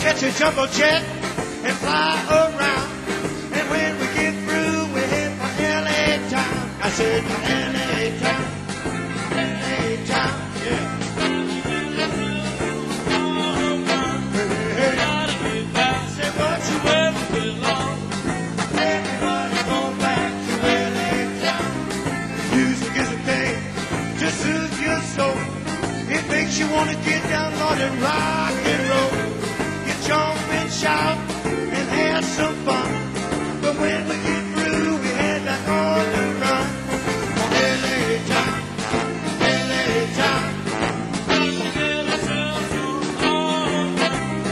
catch a jumbo jet and fly around. And when we get through, we head for LA town. I said,